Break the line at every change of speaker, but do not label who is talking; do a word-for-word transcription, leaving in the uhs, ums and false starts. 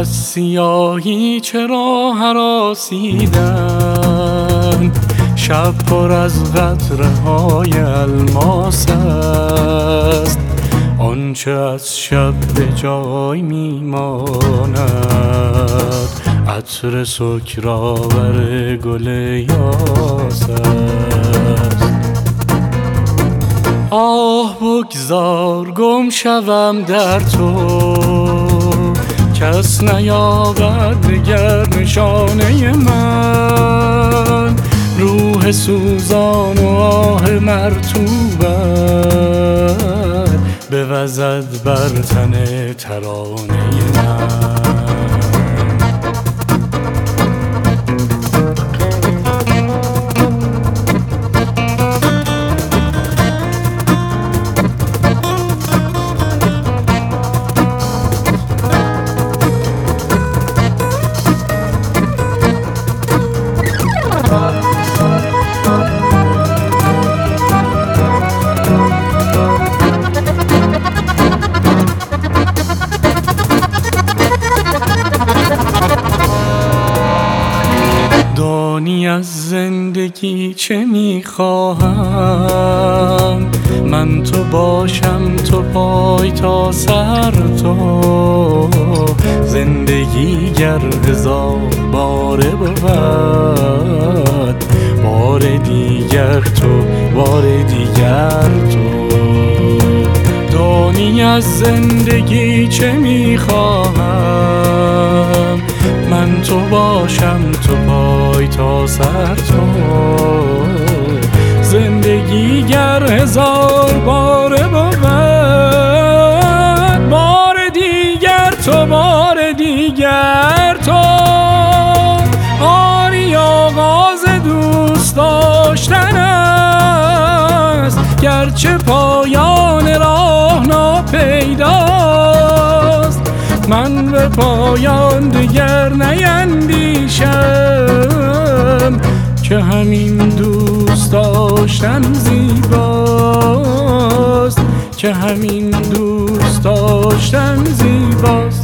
از سیاهی چرا هراسیدن، شب پر از قطره های الماس است. آنچه از شب به جای میماند، عطر سکرآور گل یاس است. آه بگذار گم شوم در تو، کس نیابد دگر نشانه من. روح سوزان و آه مرطوبت بوزد بر تن ترانه من. دانی از زندگی چه میخواهم، من تو باشم تو پای تا سر تو. زندگی گر هزار باره بود، بار دیگر تو، بار دیگر تو. دانی از زندگی چه میخواهم، من تو باشم تو پای تا سر تو. زندگی گر هزار باره بود، بار دیگر تو، بار دیگر تو. آری آغاز دوست داشتن است، گرچه پایان راه ناپیداست. من به پایان دیگر نیندیشم، که همین دوست داشتن زیباست، که همین دوست داشتن زیباست.